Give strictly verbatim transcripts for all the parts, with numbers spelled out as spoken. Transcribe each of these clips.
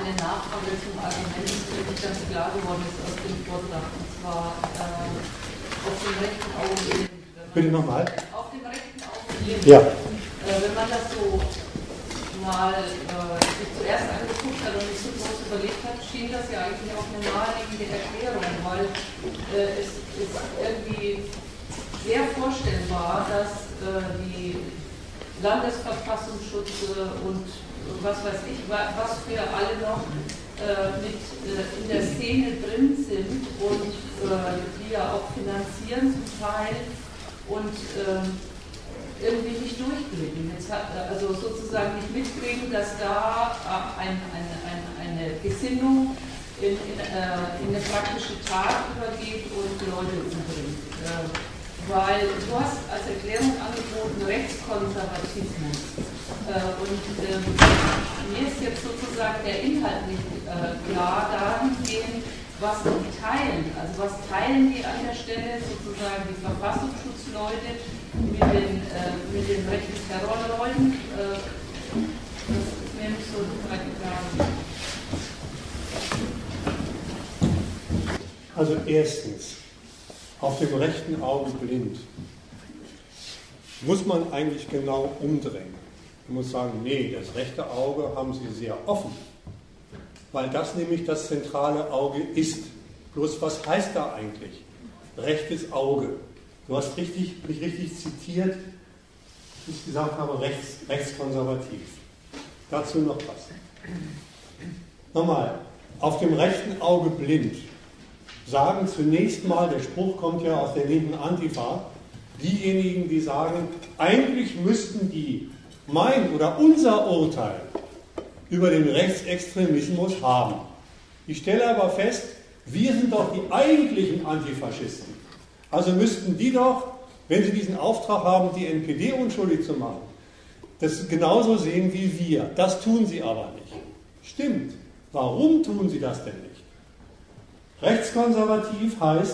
eine Nachfrage zum Argument, das mir nicht ganz klar geworden ist aus dem Vortrag, und zwar äh, auf dem rechten Auge blind. Bitte nochmal. Auf dem rechten Auge blind. Ja. Äh, wenn man das so mal äh, sich zuerst angeguckt hat und nicht so groß überlegt hat, schien das ja eigentlich auch eine naheliegende Erklärung, weil äh, es ist irgendwie sehr vorstellbar, dass äh, die Landesverfassungsschutz und was weiß ich, was für alle noch äh, mit äh, in der Szene drin sind und äh, die ja auch finanzieren zum Teil und äh, irgendwie nicht durchblicken. Jetzt hat, also sozusagen nicht mitkriegen, dass da ein, ein, ein, eine Gesinnung in, in, äh, in eine praktische Tat übergeht und Leute umbringt. Äh, weil du hast als Erklärung angeboten Rechtskonservatismus. Äh, und äh, mir ist jetzt sozusagen der Inhalt nicht äh, klar dahingehend, was die teilen. Also was teilen die an der Stelle, sozusagen die Verfassungsschutzleute mit den, äh, mit den rechten Terrorleuten. Äh, das ist mir nicht so klar geworden. Also erstens, auf dem rechten Auge blind, muss man eigentlich genau umdrehen. Man muss sagen, nee, das rechte Auge haben Sie sehr offen, weil das nämlich das zentrale Auge ist. Bloß was heißt da eigentlich? Rechtes Auge. Du hast richtig, mich richtig zitiert, wie ich gesagt habe, rechts, rechtskonservativ. Dazu noch was. Nochmal, auf dem rechten Auge blind. Sagen zunächst mal, der Spruch kommt ja aus der linken Antifa, diejenigen, die sagen, eigentlich müssten die mein oder unser Urteil über den Rechtsextremismus haben. Ich stelle aber fest, wir sind doch die eigentlichen Antifaschisten. Also müssten die doch, wenn sie diesen Auftrag haben, die N P D unschuldig zu machen, das genauso sehen wie wir. Das tun sie aber nicht. Stimmt. Warum tun sie das denn nicht? Rechtskonservativ heißt,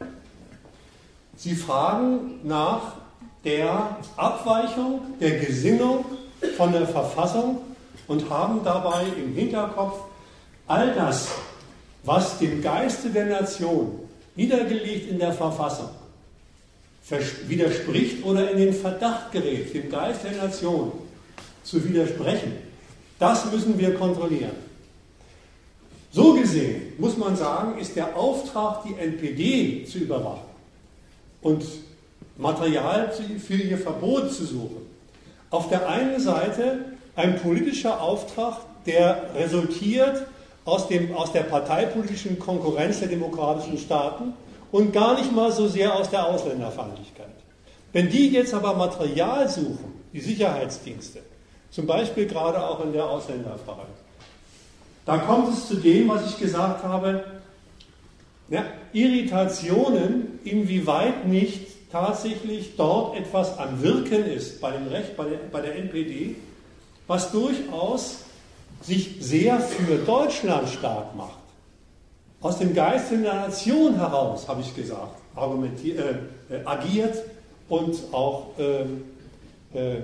sie fragen nach der Abweichung der Gesinnung von der Verfassung und haben dabei im Hinterkopf all das, was dem Geiste der Nation, niedergelegt in der Verfassung, widerspricht oder in den Verdacht gerät, dem Geist der Nation zu widersprechen. Das müssen wir kontrollieren. So gesehen, muss man sagen, ist der Auftrag, die N P D zu überwachen und Material für ihr Verbot zu suchen, auf der einen Seite ein politischer Auftrag, der resultiert aus, dem, aus der parteipolitischen Konkurrenz der demokratischen Staaten und gar nicht mal so sehr aus der Ausländerfeindlichkeit. Wenn die jetzt aber Material suchen, die Sicherheitsdienste, zum Beispiel gerade auch in der Ausländerfrage, da kommt es zu dem, was ich gesagt habe, ja, Irritationen, inwieweit nicht tatsächlich dort etwas am Wirken ist bei dem Recht, bei der, bei der N P D, was durchaus sich sehr für Deutschland stark macht. Aus dem Geist der Nation heraus, habe ich gesagt, argumentiert, äh, äh, agiert und auch äh, äh,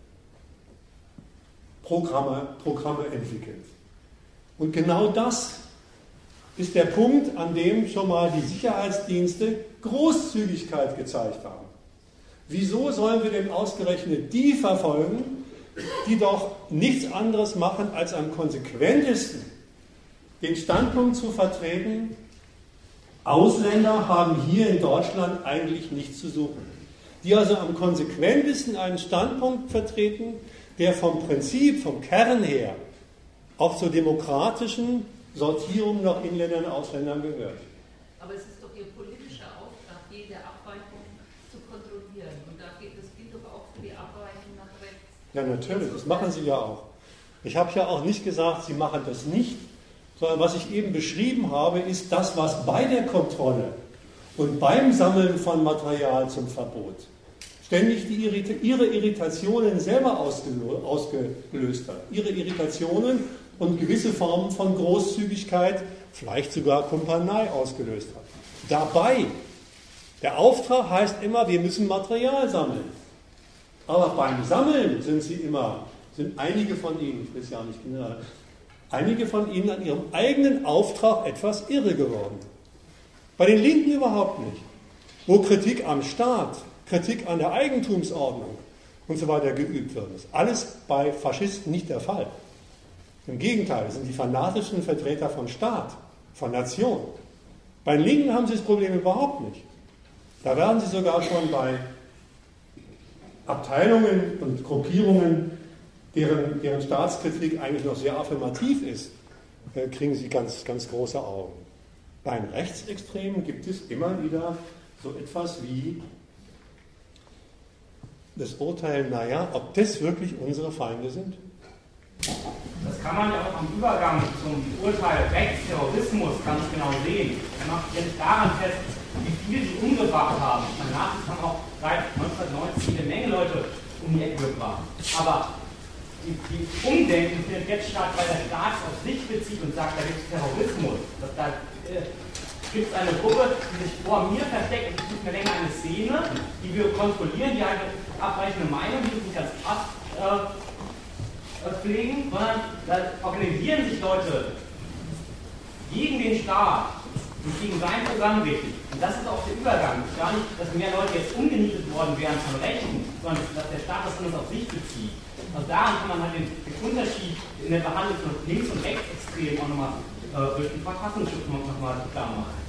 Programme, Programme entwickelt. Und genau das ist der Punkt, an dem schon mal die Sicherheitsdienste Großzügigkeit gezeigt haben. Wieso sollen wir denn ausgerechnet die verfolgen, die doch nichts anderes machen, als am konsequentesten den Standpunkt zu vertreten, Ausländer haben hier in Deutschland eigentlich nichts zu suchen. Die also am konsequentesten einen Standpunkt vertreten, der vom Prinzip, vom Kern her, auch zur demokratischen Sortierung nach Inländern und Ausländern gehört. Aber es ist doch Ihr politischer Auftrag, jede Abweichung zu kontrollieren. Und da geht, das gilt doch auch für die Abweichung nach rechts. Ja, natürlich, das machen Sie ja auch. Ich habe ja auch nicht gesagt, Sie machen das nicht, sondern was ich eben beschrieben habe, ist das, was bei der Kontrolle und beim Sammeln von Material zum Verbot ständig die Irrita- ihre Irritationen selber ausgelö- ausgelöst hat. Ihre Irritationen und gewisse Formen von Großzügigkeit, vielleicht sogar Kumpanei ausgelöst hat. Dabei, der Auftrag heißt immer, wir müssen Material sammeln. Aber beim Sammeln sind sie immer, sind einige von ihnen, ich will es ja nicht genau, einige von ihnen an ihrem eigenen Auftrag etwas irre geworden. Bei den Linken überhaupt nicht. Wo Kritik am Staat, Kritik an der Eigentumsordnung und so weiter geübt wird, ist alles bei Faschisten nicht der Fall. Im Gegenteil, sind die fanatischen Vertreter von Staat, von Nation. Bei den Linken haben sie das Problem überhaupt nicht. Da werden sie sogar schon bei Abteilungen und Gruppierungen, deren, deren Staatskritik eigentlich noch sehr affirmativ ist, äh, kriegen sie ganz, ganz große Augen. Bei den Rechtsextremen gibt es immer wieder so etwas wie das Urteil, naja, ob das wirklich unsere Feinde sind? Das kann man ja auch am Übergang zum Urteil Rechtsterrorismus ganz genau sehen. Er macht jetzt daran fest, wie viel sie umgebracht haben. Danach haben auch seit neunzehnhundertneunzig eine Menge Leute um die Ecke gebracht. Aber die, die Umdenken findet jetzt statt, weil der Staat es auf sich bezieht und sagt, da gibt es Terrorismus. Das, da äh, gibt es eine Gruppe, die sich vor mir versteckt und es gibt mir länger eine Szene, die wir kontrollieren, die halt eine abweichende Meinung, die nicht als Pass äh, pflegen, sondern da organisieren sich Leute gegen den Staat und gegen sein Programm richtig. Und das ist auch der Übergang. Gar nicht, dass mehr Leute jetzt umgenietet worden wären von Rechten, sondern dass der Staat das alles auf sich bezieht. Also daran kann man halt den, den Unterschied in der Behandlung von Links- und Rechtsextremen auch nochmal äh, durch den Verfassungsschutz nochmal klar machen.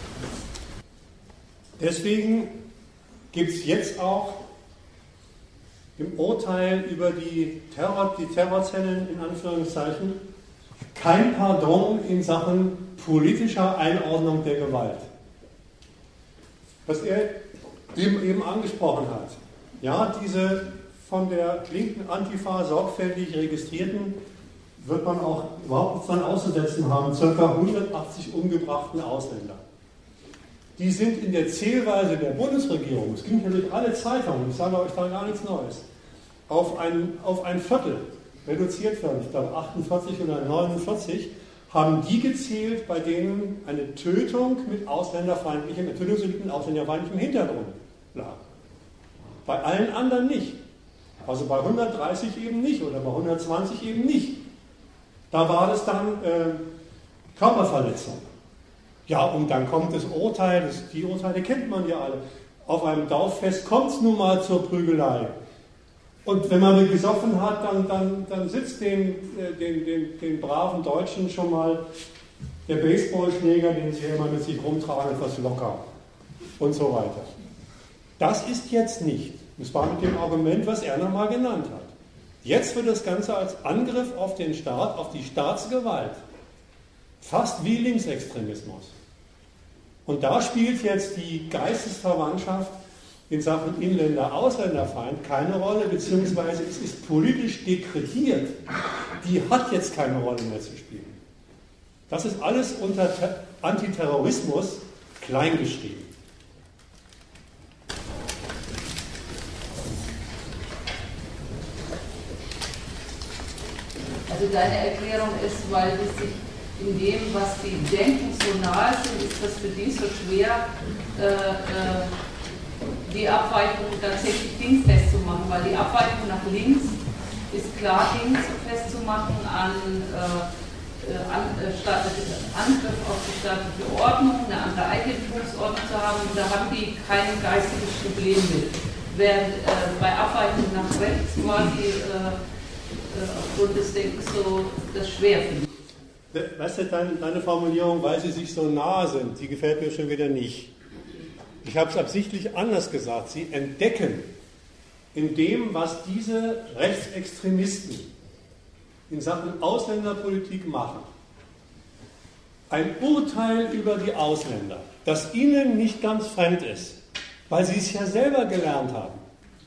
Deswegen gibt es jetzt auch im Urteil über die, Terror, die Terrorzellen in Anführungszeichen kein Pardon in Sachen politischer Einordnung der Gewalt. Was er eben, eben angesprochen hat, ja, diese von der linken Antifa sorgfältig registrierten, wird man auch überhaupt nichts dran auszusetzen haben, ca. hundertachtzig umgebrachten Ausländer. Die sind in der Zählweise der Bundesregierung, es ging ja durch alle Zeitungen, ich sage euch da gar nichts Neues, auf ein, auf ein Viertel reduziert werden. Ich glaube achtundvierzig oder neunundvierzig haben die gezählt, bei denen eine Tötung mit ausländerfeindlichem, Tötungsdelikten ausländerfeindlichem Hintergrund lag. Bei allen anderen nicht. Also bei hundertdreißig eben nicht oder bei hundertzwanzig eben nicht. Da war das dann äh, Körperverletzung. Ja, und dann kommt das Urteil, das, die Urteile kennt man ja alle. Auf einem Dorffest kommt es nun mal zur Prügelei. Und wenn man gesoffen hat, dann, dann, dann sitzt den, den, den, den braven Deutschen schon mal der Baseballschläger, den sie immer mit sich rumtragen, etwas locker und so weiter. Das ist jetzt nicht. Das war mit dem Argument, was er nochmal genannt hat. Jetzt wird das Ganze als Angriff auf den Staat, auf die Staatsgewalt, fast wie Linksextremismus. Und da spielt jetzt die Geistesverwandtschaft in Sachen Inländer-Ausländerfeind keine Rolle, beziehungsweise es ist politisch dekretiert. Die hat jetzt keine Rolle mehr zu spielen. Das ist alles unter Antiterrorismus kleingeschrieben. Also deine Erklärung ist, weil es sich in dem, was sie denken, so nahe sind, ist das für die so schwer, äh, äh, die Abweichung tatsächlich dingfest zu machen, weil die Abweichung nach links ist klar links festzumachen an, äh, an äh, Angriff auf die staatliche Ordnung, eine andere Eigentumsordnung zu haben, und da haben die kein geistiges Problem mit. Während äh, bei Abweichung nach rechts quasi äh, äh, aufgrund des Denkens so das schwer finden. Weißt du, deine, deine Formulierung, weil sie sich so nahe sind, die gefällt mir schon wieder nicht. Ich habe es absichtlich anders gesagt. Sie entdecken in dem, was diese Rechtsextremisten in Sachen Ausländerpolitik machen, ein Urteil über die Ausländer, das ihnen nicht ganz fremd ist, weil sie es ja selber gelernt haben.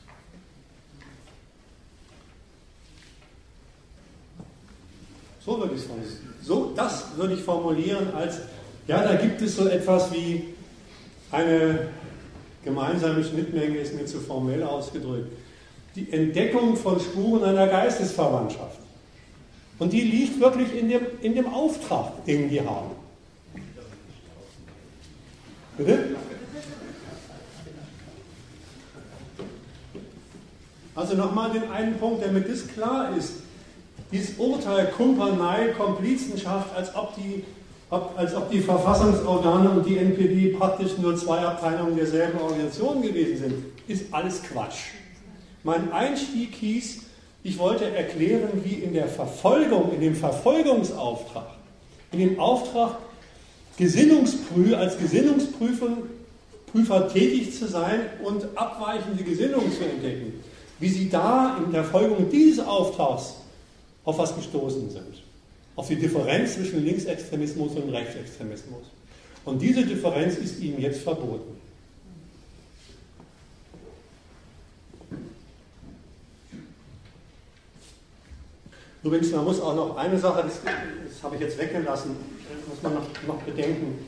So würde ich es formulieren. So, das würde ich formulieren als, ja, da gibt es so etwas wie eine gemeinsame Schnittmenge, ist mir zu formell ausgedrückt. Die Entdeckung von Spuren einer Geistesverwandtschaft. Und die liegt wirklich in dem, in dem Auftrag, den die haben. Bitte? Also nochmal den einen Punkt, damit das klar ist. dieses Urteil Kumpanei, Komplizenschaft, als ob die, als ob die Verfassungsorgane und die N P D praktisch nur zwei Abteilungen derselben Organisation gewesen sind, ist alles Quatsch. Mein Einstieg hieß, ich wollte erklären, wie in der Verfolgung, in dem Verfolgungsauftrag, in dem Auftrag, Gesinnungsprü als Gesinnungsprüfer Prüfer tätig zu sein und abweichende Gesinnungen zu entdecken, wie sie da in der Folgung dieses Auftrags auf was gestoßen sind. Auf die Differenz zwischen Linksextremismus und Rechtsextremismus. Und diese Differenz ist ihnen jetzt verboten. Übrigens, man muss auch noch eine Sache, das, das habe ich jetzt weggelassen, muss man noch, noch bedenken.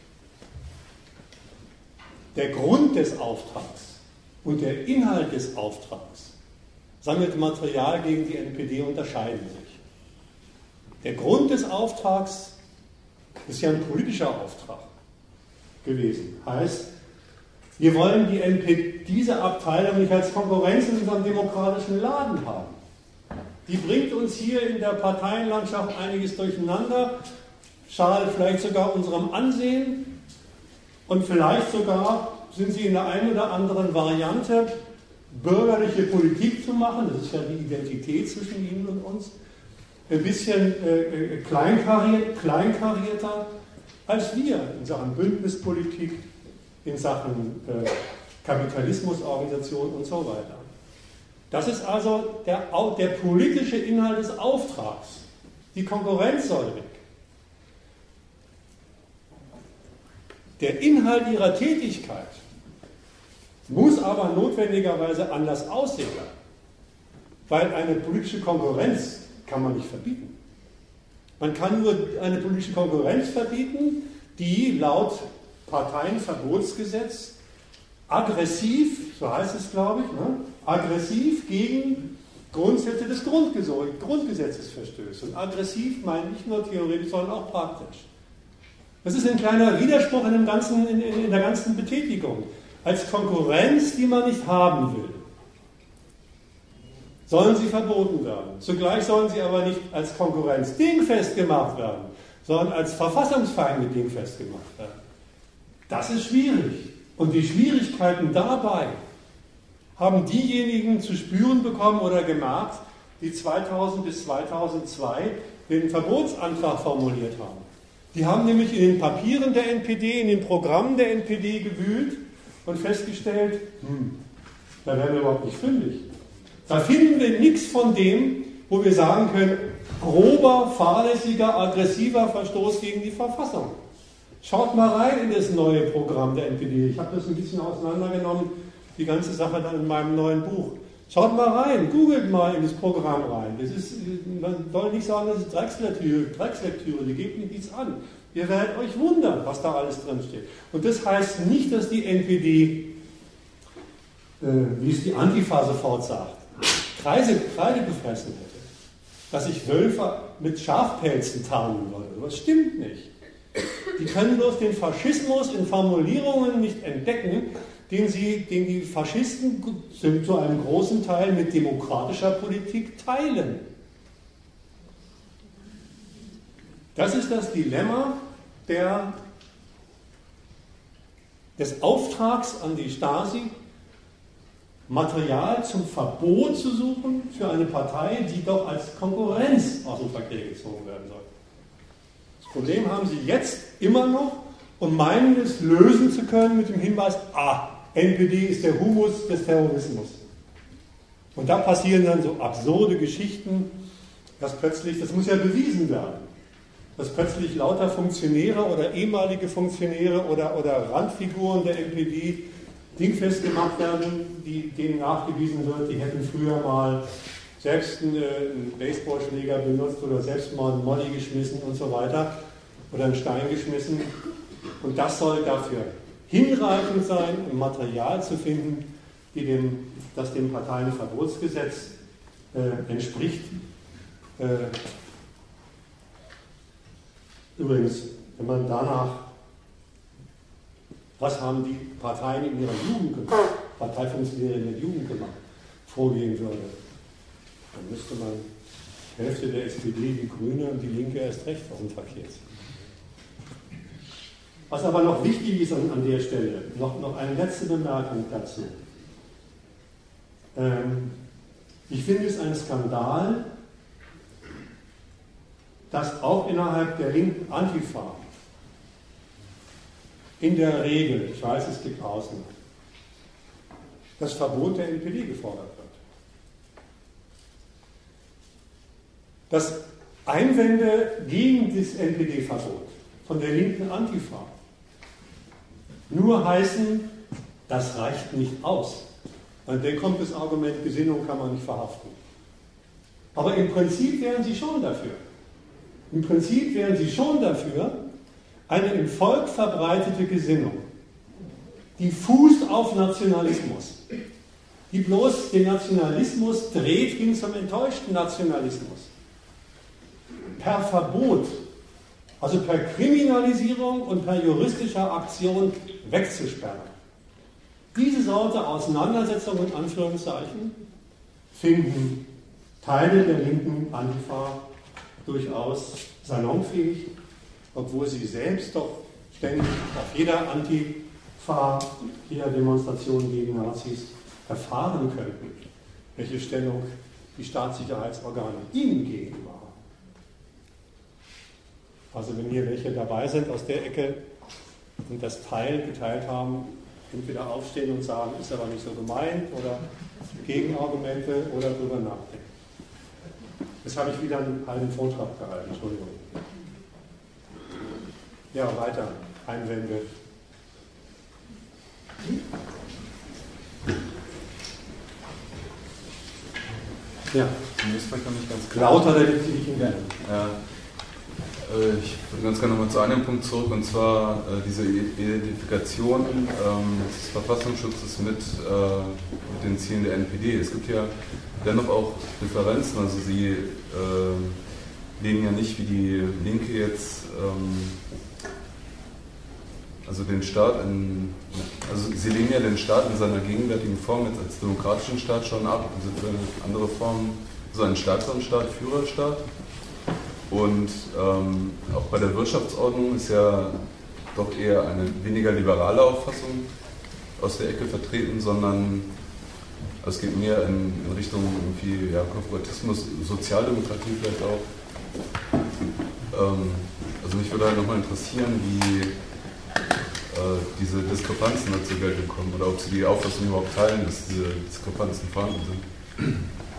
Der Grund des Auftrags und der Inhalt des Auftrags, sammelte Material gegen die N P D, unterscheiden sich. Der Grund des Auftrags ist ja ein politischer Auftrag gewesen. Heißt, wir wollen die N P D, diese Abteilung nicht als Konkurrenz in unserem demokratischen Laden haben. Die bringt uns hier in der Parteienlandschaft einiges durcheinander, schadet vielleicht sogar unserem Ansehen und vielleicht sogar sind sie in der einen oder anderen Variante, bürgerliche Politik zu machen, das ist ja die Identität zwischen ihnen und uns, ein bisschen äh, kleinkariert, kleinkarierter als wir in Sachen Bündnispolitik, in Sachen äh, Kapitalismusorganisation und so weiter. Das ist also der, der politische Inhalt des Auftrags. Die Konkurrenz soll weg. Der Inhalt ihrer Tätigkeit muss aber notwendigerweise anders aussehen, weil eine politische Konkurrenz kann man nicht verbieten. Man kann nur eine politische Konkurrenz verbieten, die laut Parteienverbotsgesetz aggressiv, so heißt es glaube ich, ne, aggressiv gegen Grundsätze des Grundgesetzes verstößt. Und aggressiv meine ich nicht nur theoretisch, sondern auch praktisch. Das ist ein kleiner Widerspruch in, dem ganzen, in, in der ganzen Betätigung. Als Konkurrenz, die man nicht haben will, sollen sie verboten werden. Zugleich sollen sie aber nicht als Konkurrenz dingfest gemacht werden, sondern als Verfassungsfeinde dingfest gemacht werden. Das ist schwierig. Und die Schwierigkeiten dabei haben diejenigen zu spüren bekommen oder gemerkt, die zweitausend bis zweitausendzwei den Verbotsantrag formuliert haben. Die haben nämlich in den Papieren der N P D, in den Programmen der N P D gewühlt und festgestellt, hm, da werden wir überhaupt nicht fündig. Da finden wir nichts von dem, wo wir sagen können, grober, fahrlässiger, aggressiver Verstoß gegen die Verfassung. Schaut mal rein in das neue Programm der N P D. Ich habe das ein bisschen auseinandergenommen, die ganze Sache dann in meinem neuen Buch. Schaut mal rein, googelt mal in das Programm rein. Das ist, man soll nicht sagen, das ist Dreckslektüre, Dreckslektüre, die geht nicht nichts an. Ihr werdet euch wundern, was da alles drin steht. Und das heißt nicht, dass die N P D, äh, wie es die Antifa sofort sagt, Kreise, Kreide gefressen hätte. Dass ich Wölfe mit Schafpelzen tarnen würde. Das stimmt nicht. Die können bloß den Faschismus in Formulierungen nicht entdecken, den, sie, den die Faschisten zu einem großen Teil mit demokratischer Politik teilen. Das ist das Dilemma der, des Auftrags an die Stasi, Material zum Verbot zu suchen für eine Partei, die doch als Konkurrenz aus dem Verkehr gezogen werden soll. Das Problem haben sie jetzt immer noch und meinen es lösen zu können mit dem Hinweis, ah, N P D ist der Humus des Terrorismus. Und da passieren dann so absurde Geschichten, dass plötzlich, das muss ja bewiesen werden, dass plötzlich lauter Funktionäre oder ehemalige Funktionäre oder, oder Randfiguren der N P D dingfest gemacht werden, die, denen nachgewiesen wird, die hätten früher mal selbst einen, einen Baseballschläger benutzt oder selbst mal einen Molly geschmissen und so weiter oder einen Stein geschmissen. Und das soll dafür hinreichend sein, um Material zu finden, die dem, das dem Parteienverbotsgesetz äh, entspricht. Äh, übrigens, wenn man danach, was haben die Parteien in ihrer Jugend gemacht, Parteifunktionäre in der Jugend gemacht, vorgehen würde, dann müsste man Hälfte der S P D, die Grüne und die Linke erst recht auf dem Verkehr sind. Was aber noch wichtig ist an, an der Stelle, noch, noch eine letzte Bemerkung dazu. Ähm, ich finde es ein Skandal, dass auch innerhalb der linken Antifa in der Regel, ich weiß, es gibt Ausnahmen, das Verbot der N P D gefordert wird. Dass Einwände gegen das N P D-Verbot von der linken Antifa nur heißen, das reicht nicht aus. Und dann kommt das Argument, Gesinnung kann man nicht verhaften. Aber im Prinzip wären sie schon dafür. Im Prinzip wären sie schon dafür, eine im Volk verbreitete Gesinnung, die fußt auf Nationalismus, die bloß den Nationalismus dreht hin zum enttäuschten Nationalismus, per Verbot, also per Kriminalisierung und per juristischer Aktion wegzusperren. Diese Sorte Auseinandersetzung in Anführungszeichen finden Teile der linken Antifa durchaus salonfähig, obwohl sie selbst doch ständig auf jeder Antifa, jeder Demonstration gegen Nazis erfahren könnten, welche Stellung die Staatssicherheitsorgane ihnen gegenüber haben. Also wenn hier welche dabei sind aus der Ecke und das Teil geteilt haben, entweder aufstehen und sagen, ist aber nicht so gemeint, oder Gegenargumente oder drüber nachdenken. Jetzt habe ich wieder einen halben Vortrag gehalten, Entschuldigung. Ja, weiter. Einwände. Ja. Zunächst vielleicht noch nicht ganz klar. Lauter, damit Sie nicht hingehen. Ja. Ich würde ganz gerne nochmal zu einem Punkt zurück, und zwar äh, diese Identifikation ähm, des Verfassungsschutzes mit, äh, mit den Zielen der N P D. Es gibt ja dennoch auch Differenzen, also Sie äh, lehnen ja nicht wie die Linke jetzt ähm, also den Staat in, also Sie lehnen ja den Staat in seiner gegenwärtigen Form jetzt als demokratischen Staat schon ab, und sind für andere Formen so ein Staatsstaat, Führerstaat. Und ähm, auch bei der Wirtschaftsordnung ist ja doch eher eine weniger liberale Auffassung aus der Ecke vertreten, sondern also es geht mehr in, in Richtung irgendwie, ja, Korporatismus, Sozialdemokratie vielleicht auch. Ähm, also mich würde halt nochmal interessieren, wie äh, diese Diskrepanzen da zur Geltung kommen, oder ob Sie die Auffassung überhaupt teilen, dass diese Diskrepanzen vorhanden sind.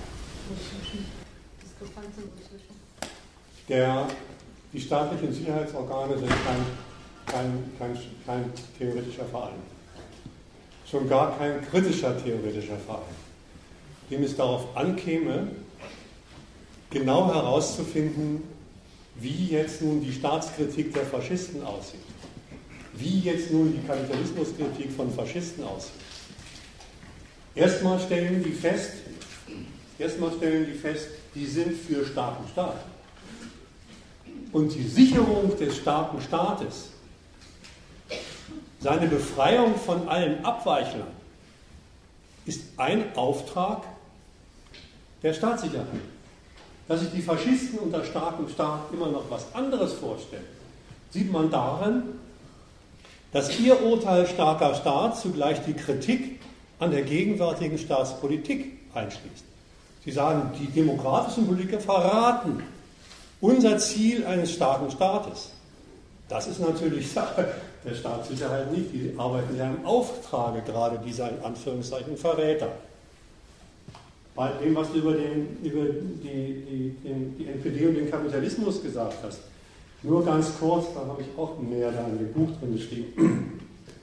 Der, die staatlichen Sicherheitsorgane sind kein, kein, kein, kein theoretischer Verein. Schon gar kein kritischer theoretischer Verein, dem es darauf ankäme, genau herauszufinden, wie jetzt nun die Staatskritik der Faschisten aussieht, wie jetzt nun die Kapitalismuskritik von Faschisten aussieht. Erstmal stellen die fest, erstmal stellen die fest, die sind für starken Staat. Und die Sicherung des starken Staates, seine Befreiung von allen Abweichlern, ist ein Auftrag der Staatssicherheit. Dass sich die Faschisten unter starkem Staat immer noch was anderes vorstellen, sieht man darin, dass ihr Urteil starker Staat zugleich die Kritik an der gegenwärtigen Staatspolitik einschließt. Sie sagen, die demokratischen Politiker verraten unser Ziel eines starken Staates. Das ist natürlich Sache der Staatssicherheit nicht. Die arbeiten ja im Auftrage gerade dieser in Anführungszeichen Verräter. Bei dem, was du über, den, über die, die, den, die N P D und den Kapitalismus gesagt hast, nur ganz kurz, da habe ich auch mehr da in dem Buch drin geschrieben.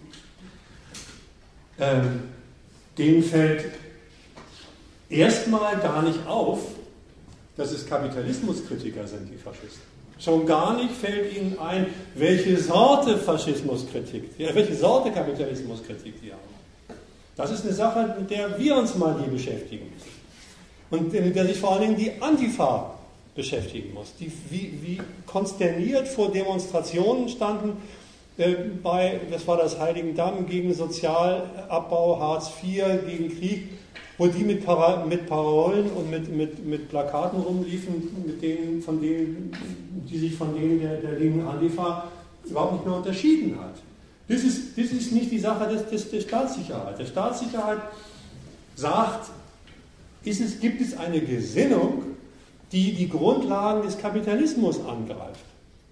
Ähm, denen fällt erstmal gar nicht auf, dass es Kapitalismuskritiker sind, die Faschisten. Schon gar nicht fällt ihnen ein, welche Sorte Faschismuskritik, welche Sorte Kapitalismuskritik sie haben. Das ist eine Sache, mit der wir uns mal hier beschäftigen müssen. Und mit der sich vor allen Dingen die Antifa beschäftigen muss, die wie, wie konsterniert vor Demonstrationen standen, äh, bei, das war das Heiligendamm, gegen Sozialabbau, Hartz vier, gegen Krieg, wo die mit, Para, mit Parolen und mit, mit, mit Plakaten rumliefen, mit denen, von denen, die sich von denen der, der linken Antifa überhaupt nicht mehr unterschieden hat. Das ist, das ist nicht die Sache des, des, der Staatssicherheit. Der Staatssicherheit sagt, ist es, gibt es eine Gesinnung, die die Grundlagen des Kapitalismus angreift.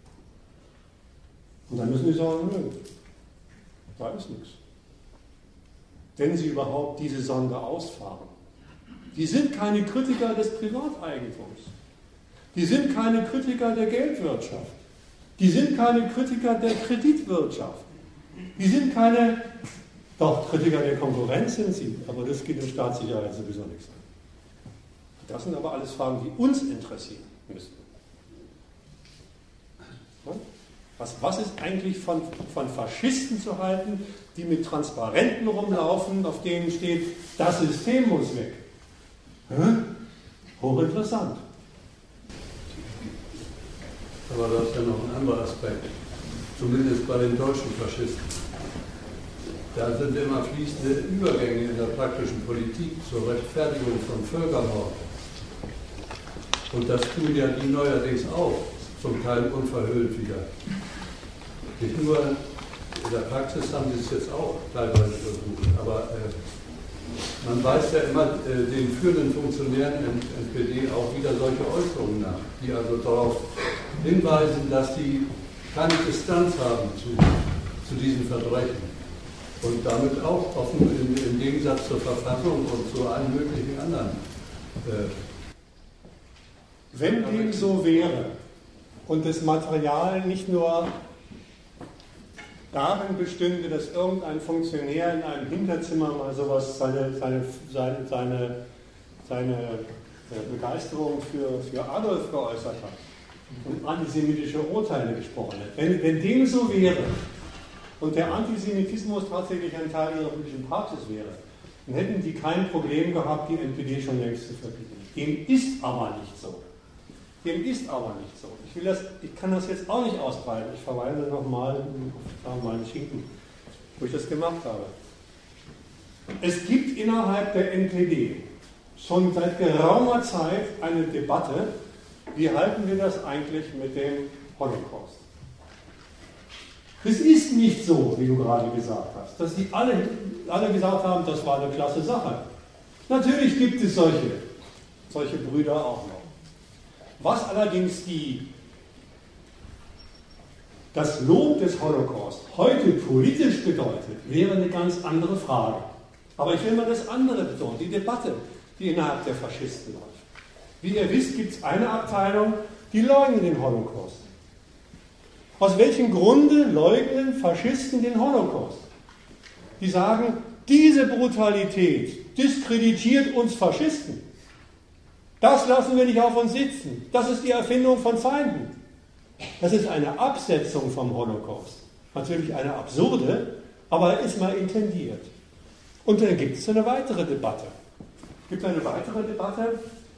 Und dann müssen Sie sagen, nö, da ist nichts. Wenn Sie überhaupt diese Sonde ausfahren. Die sind keine Kritiker des Privateigentums. Die sind keine Kritiker der Geldwirtschaft. Die sind keine Kritiker der Kreditwirtschaft. Die sind keine, doch Kritiker der Konkurrenz sind sie, aber das geht in Staatssicherheit sowieso nichts an. Das sind aber alles Fragen, die uns interessieren müssen. Was, was ist eigentlich von, von Faschisten zu halten, die mit Transparenten rumlaufen, auf denen steht, das System muss weg? Hä? Hochinteressant. Aber da ist ja noch ein anderer Aspekt, zumindest bei den deutschen Faschisten. Da sind immer fließende Übergänge in der praktischen Politik zur Rechtfertigung von Völkermord. Und das tun ja die neuerdings auch, zum Teil unverhüllt wieder. Nicht nur in der Praxis haben sie es jetzt auch teilweise versucht, aber äh, man weist ja immer äh, den führenden Funktionären im N P D auch wieder solche Äußerungen nach, die also darauf hinweisen, dass die keine Distanz haben zu, zu diesen Verbrechen und damit auch offen im, im Gegensatz zur Verfassung und zu allen möglichen anderen. Äh, Wenn dem so wäre und das Material nicht nur darin bestünde, dass irgendein Funktionär in einem Hinterzimmer mal sowas, seine, seine, seine, seine, seine Begeisterung für, für Adolf geäußert hat und antisemitische Urteile gesprochen hat. Wenn, wenn dem so wäre und der Antisemitismus tatsächlich ein Teil ihrer politischen Praxis wäre, dann hätten die kein Problem gehabt, die N P D schon längst zu verbieten. Dem ist aber nicht so. Dem ist aber nicht so. Ich, will das, ich kann das jetzt auch nicht ausbreiten. Ich verweise nochmal auf meinen Schinken, wo ich das gemacht habe. Es gibt innerhalb der N P D schon seit geraumer Zeit eine Debatte, wie halten wir das eigentlich mit dem Holocaust? Es ist nicht so, wie du gerade gesagt hast, dass die alle, alle gesagt haben, das war eine klasse Sache. Natürlich gibt es solche, solche Brüder auch noch. Was allerdings die, das Lob des Holocaust heute politisch bedeutet, wäre eine ganz andere Frage. Aber ich will mal das andere betonen, die Debatte, die innerhalb der Faschisten läuft. Wie ihr wisst, gibt es eine Abteilung, die leugnen den Holocaust. Aus welchem Grunde leugnen Faschisten den Holocaust? Die sagen, diese Brutalität diskreditiert uns Faschisten. Das lassen wir nicht auf uns sitzen. Das ist die Erfindung von Feinden. Das ist eine Absetzung vom Holocaust. Natürlich eine absurde, aber ist mal intendiert. Und dann gibt es eine weitere Debatte. Es gibt eine weitere Debatte,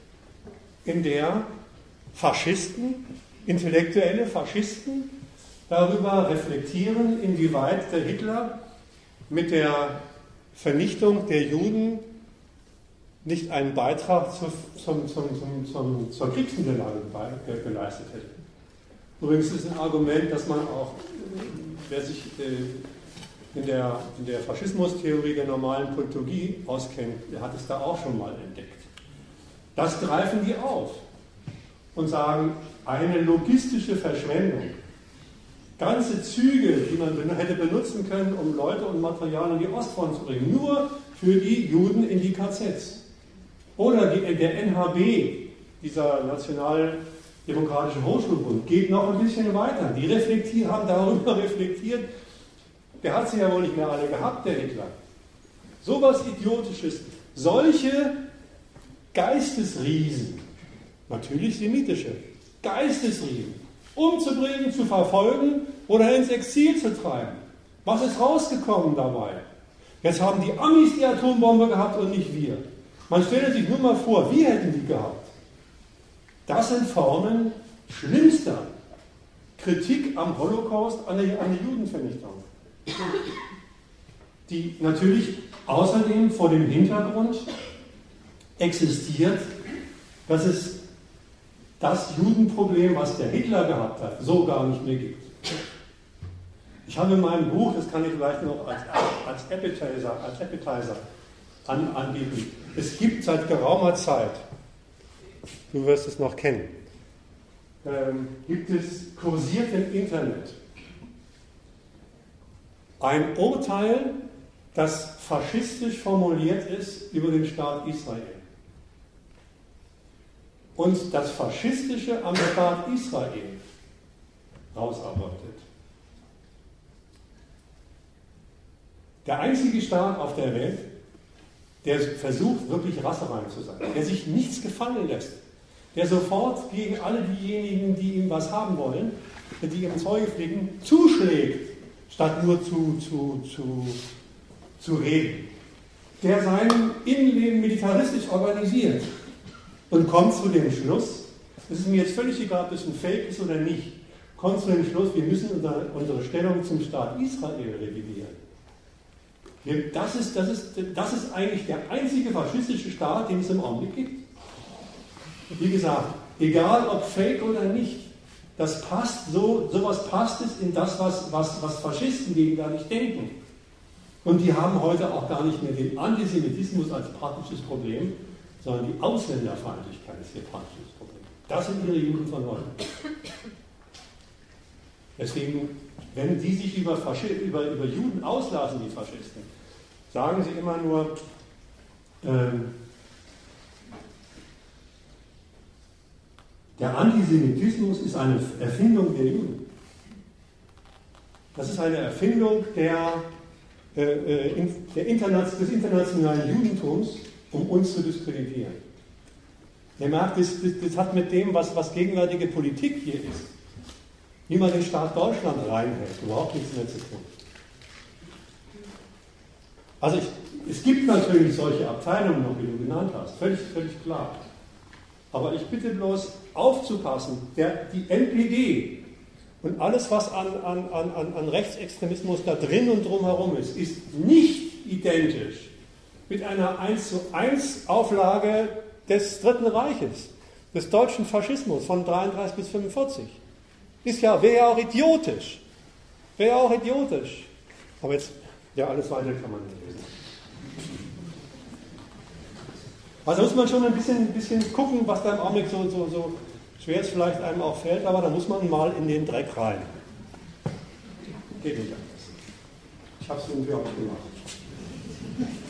in der Faschisten, intellektuelle Faschisten, darüber reflektieren, inwieweit der Hitler mit der Vernichtung der Juden nicht einen Beitrag zur, zum, zum, zum, zum, zur Kriegsniederlage geleistet hätte. Übrigens ist ein Argument, dass man auch, wer sich in der, in der Faschismustheorie der normalen Politologie auskennt, der hat es da auch schon mal entdeckt. Das greifen die auf und sagen, eine logistische Verschwendung. Ganze Züge, die man hätte benutzen können, um Leute und Material in die Ostfront zu bringen, nur für die Juden in die K Zs. Oder die, der N H B, dieser Nationaldemokratische Hochschulbund, geht noch ein bisschen weiter. Die reflektieren, haben darüber reflektiert, der hat sie ja wohl nicht mehr alle gehabt, der Hitler. So was Idiotisches. Solche Geistesriesen, natürlich semitische, Geistesriesen, umzubringen, zu verfolgen oder ins Exil zu treiben. Was ist rausgekommen dabei? Jetzt haben die Amis die Atombombe gehabt und nicht wir. Man stelle sich nur mal vor, wir hätten die gehabt. Das sind Formen schlimmster Kritik am Holocaust, an der, an der Judenvernichtung. Die natürlich außerdem vor dem Hintergrund existiert, dass es das Judenproblem, was der Hitler gehabt hat, so gar nicht mehr gibt. Ich habe in meinem Buch, das kann ich vielleicht noch als, als Appetizer, als Appetizer an, anbieten, es gibt seit geraumer Zeit, du wirst es noch kennen, ähm, gibt es kursiert im Internet ein Urteil, das faschistisch formuliert ist über den Staat Israel. Und das Faschistische am Staat Israel rausarbeitet. Der einzige Staat auf der Welt, der versucht, wirklich rasserein zu sein, der sich nichts gefallen lässt, der sofort gegen alle diejenigen, die ihm was haben wollen, die ihm Zeuge fliegen, zuschlägt, statt nur zu, zu, zu, zu reden, der sein Innenleben militaristisch organisiert und kommt zu dem Schluss, es ist mir jetzt völlig egal, ob das ein Fake ist oder nicht, kommt zu dem Schluss, wir müssen unsere, unsere Stellung zum Staat Israel revidieren. Das ist, das, ist, das ist eigentlich der einzige faschistische Staat, den es im Augenblick gibt. Wie gesagt, egal ob Fake oder nicht, das passt so, sowas passt es in das, was, was, was Faschisten gegenwärtig denken. Und die haben heute auch gar nicht mehr den Antisemitismus als praktisches Problem, sondern die Ausländerfeindlichkeit ist ihr praktisches Problem. Das sind ihre Juden von heute. Deswegen, wenn die sich über, Faschi über, über Juden auslassen, die Faschisten, sagen sie immer nur, ähm, der Antisemitismus ist eine Erfindung der Juden. Das ist eine Erfindung der, äh, der Interna des internationalen Judentums, um uns zu diskreditieren. Ihr merkt, das, das, das hat mit dem, was, was gegenwärtige Politik hier ist, wie man den Staat Deutschland reinhält, überhaupt nichts mehr zu tun. Also ich, es gibt natürlich solche Abteilungen noch, wie du genannt hast, völlig, völlig klar. Aber ich bitte bloß aufzupassen, der, die N P D und alles, was an, an, an, an Rechtsextremismus da drin und drumherum ist, ist nicht identisch mit einer eins zu eins Auflage des Dritten Reiches, des deutschen Faschismus von dreiunddreißig bis fünfundvierzig. Ist ja, wäre ja auch idiotisch. Wäre ja auch idiotisch. Aber jetzt, ja, alles weiter kann man nicht lesen. Also muss man schon ein bisschen, ein bisschen gucken, was da im Augenblick so, so, so schwer es vielleicht einem auch fällt, aber da muss man mal in den Dreck rein. Geht nicht anders. Ich habe es irgendwie auch gemacht.